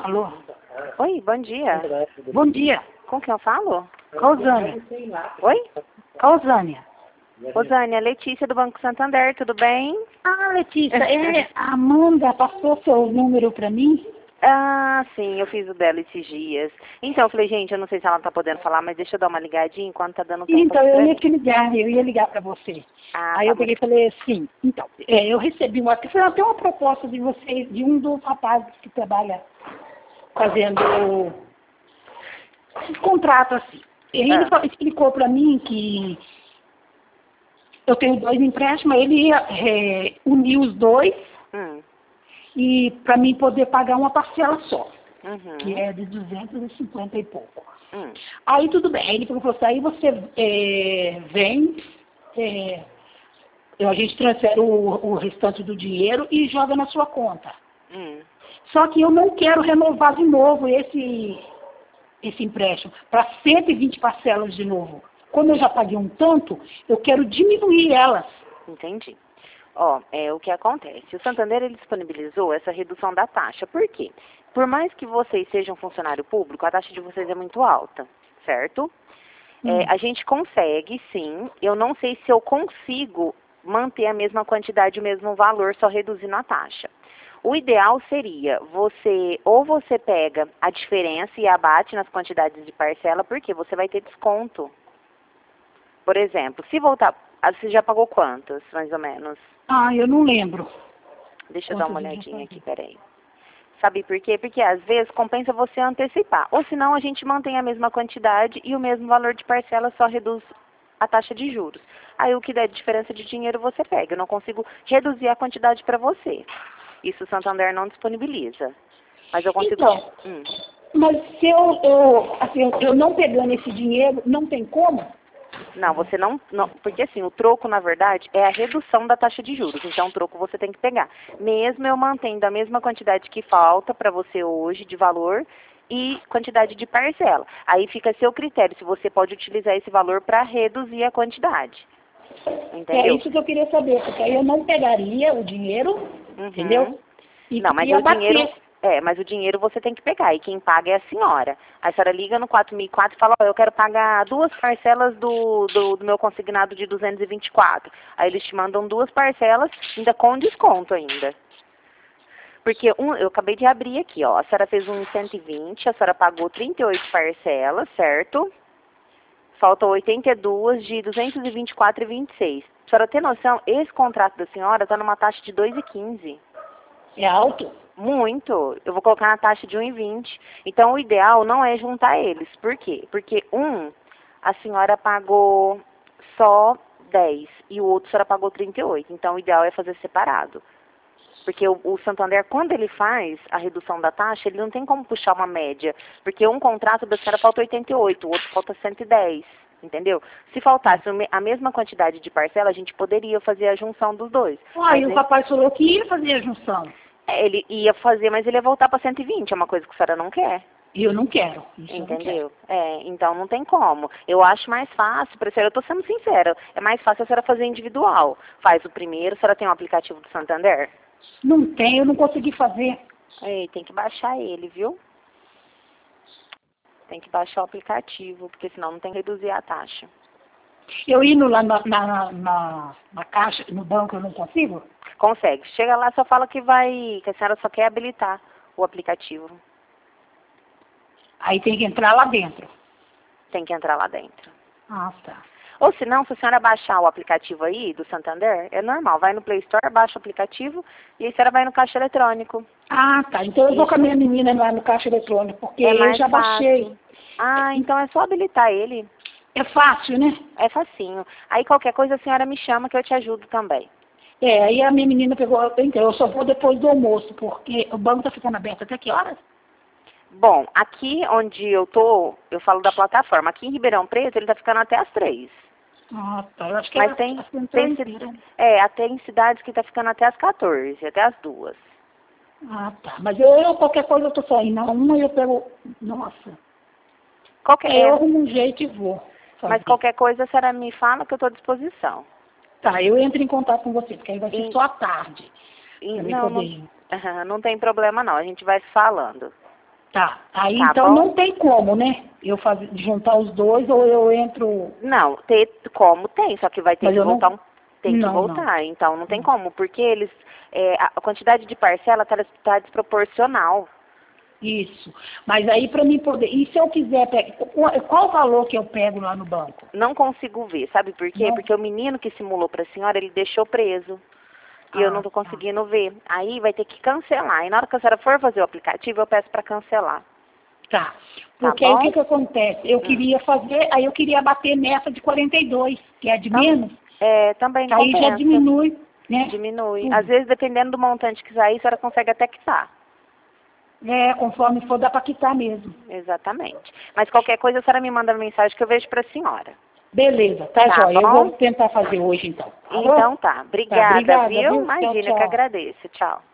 Alô? Oi, bom dia. Bom dia. Com quem eu falo? Causânia. Oi? Causânia. Rosânia, Letícia do Banco Santander, tudo bem? Ah, Letícia, a Amanda passou seu número para mim? Ah, sim, eu fiz o dela esses dias. Então, eu falei, gente, eu não sei se ela tá podendo falar, mas deixa eu dar uma ligadinha enquanto tá dando tempo Então, aqui pra eu ia mim. te ligar, eu ia ligar para você. Ah, Aí tá eu bom. peguei e falei assim, então, eu recebi foi até uma proposta de vocês, de um dos rapazes que trabalha fazendo esse contrato assim. Ele Ah, explicou para mim que eu tenho 2 empréstimos, ele ia unir os dois hum, e para mim poder pagar uma parcela só, que uhum, é de 250 e pouco. hum. Aí tudo bem, aí ele falou assim, aí você vem, a gente transfere o restante do dinheiro e joga na sua conta. Hum. Só que eu não quero renovar de novo esse empréstimo para 120 parcelas de novo. Como eu já paguei um tanto, eu quero diminuir elas. Entendi. Ó, o que acontece? O Santander, ele disponibilizou essa redução da taxa. Por quê? Por mais que vocês sejam funcionário público, a taxa de vocês é muito alta, certo? A gente consegue, sim. Eu não sei se eu consigo manter a mesma quantidade, o mesmo valor, só reduzindo a taxa. O ideal seria você pega a diferença e abate nas quantidades de parcela, porque você vai ter desconto. Por exemplo, se voltar, você já pagou quantas, mais ou menos? Ah, eu não lembro. Deixa eu dar uma Quantos eu já olhadinha aqui, paguei. peraí. Sabe por quê? Porque às vezes compensa você antecipar. Ou senão a gente mantém a mesma quantidade e o mesmo valor de parcela, só reduz a taxa de juros. Aí o que der de diferença de dinheiro você pega. Eu não consigo reduzir a quantidade para você. Isso o Santander não disponibiliza. Mas eu consigo... Então, mas se eu não pegando esse dinheiro, não tem como? Não, você não, porque assim, o troco, na verdade, é a redução da taxa de juros. Então, o troco você tem que pegar. Mesmo eu mantendo a mesma quantidade que falta para você hoje de valor e quantidade de parcela. Aí fica a seu critério, se você pode utilizar esse valor para reduzir a quantidade. É Entendeu? isso que eu queria saber, porque aí eu não pegaria o dinheiro, Uhum. entendeu? E Não, mas ia o dinheiro, bater. mas o dinheiro você tem que pegar, e quem paga é a senhora. A senhora liga no 4004 e fala, ó, eu quero pagar 2 parcelas do meu consignado de 224. Aí eles te mandam 2 parcelas, ainda com desconto ainda. Porque eu acabei de abrir aqui, ó, a senhora fez um 120, a senhora pagou 38 parcelas, certo? Faltam 82 de 224,26. A senhora ter noção, esse contrato da senhora está numa taxa de 2,15. É alto? Muito. Eu vou colocar na taxa de 1,20. Então, o ideal não é juntar eles. Por quê? Porque a senhora pagou só 10 e o outro a senhora pagou 38. Então, o ideal é fazer separado. Porque o Santander, quando ele faz a redução da taxa, ele não tem como puxar uma média. Porque um contrato da senhora falta 88, o outro falta 110. Entendeu? Se faltasse a mesma quantidade de parcela, a gente poderia fazer a junção dos dois. Aí o rapaz falou que ia fazer a junção. Ele ia fazer, mas ele ia voltar para 120, é uma coisa que a senhora não quer. E eu não quero. Isso eu não quero. Entendeu? Então não tem como. Eu acho mais fácil, para a senhora, eu estou sendo sincera, é mais fácil a senhora fazer individual. Faz o primeiro, a senhora tem um aplicativo do Santander? Não tem, eu não consegui fazer. Ei, tem que baixar ele, viu? Tem que baixar o aplicativo, porque senão não tem que reduzir a taxa. Eu indo lá na caixa, no banco, eu não consigo? Consegue. Chega lá, só fala que a senhora só quer habilitar o aplicativo. Aí tem que entrar lá dentro. Tem que entrar lá dentro. Ah, tá. Ou se não, se a senhora baixar o aplicativo aí do Santander, é normal. Vai no Play Store, baixa o aplicativo e aí a senhora vai no caixa eletrônico. Ah, tá. Então eu vou com a minha menina lá no caixa eletrônico, porque É eu mais já baixei. fácil. Ah, então é só habilitar ele. É fácil, né? É facinho. Aí qualquer coisa a senhora me chama que eu te ajudo também. Aí a minha menina pegou, então eu só vou depois do almoço, porque o banco tá ficando aberto até que horas? Bom, aqui onde eu tô, eu falo da plataforma. Aqui em Ribeirão Preto ele tá ficando até as 3. Ah, tá. Eu acho que Mas ela tem, inteira. até em cidades que tá ficando até as 14, até as 2. Ah, tá. Mas eu qualquer coisa eu tô saindo. Na uma eu pego. Nossa. Eu arrumo um jeito e vou fazer. Mas qualquer coisa a senhora me fala que eu estou à disposição. Tá, eu entro em contato com você, porque aí vai ser só à tarde. Pra mim poder ir. Não tem problema não, a gente vai se falando. Tá. Aí Tá então bom? não tem como, né? Eu juntar os dois ou eu entro. Não, ter como tem, só que vai ter Mas que eu não. voltar tem que Não, não. voltar, então não tem como, porque eles, a quantidade de parcela tá desproporcional. Isso. Mas aí para mim poder. E se eu quiser pegar. Qual o valor que eu pego lá no banco? Não consigo ver, sabe por quê? Não? Porque o menino que simulou para a senhora, ele deixou preso. E eu não Ah, tô tá. conseguindo ver. Aí vai ter que cancelar. E na hora que a senhora for fazer o aplicativo, eu peço para cancelar. Tá. Tá Porque aí o que bom? que acontece? Eu Hum. queria fazer, aí eu queria bater nessa de 42, que é a de Tam- menos, Também que aí já compensa. diminui, né? Diminui. Às Tudo. vezes, dependendo do montante que sair, a senhora consegue até quitar. É, conforme for, dá para quitar mesmo. Exatamente. Mas qualquer coisa, a senhora me manda mensagem que eu vejo para a senhora. Beleza, tá, Tá joia. Eu vou bom? tentar fazer hoje então. Então Alô? tá. Tá, Obrigada, obrigada, viu? viu? Tchau, Imagina, eu que tchau. agradeço. Tchau.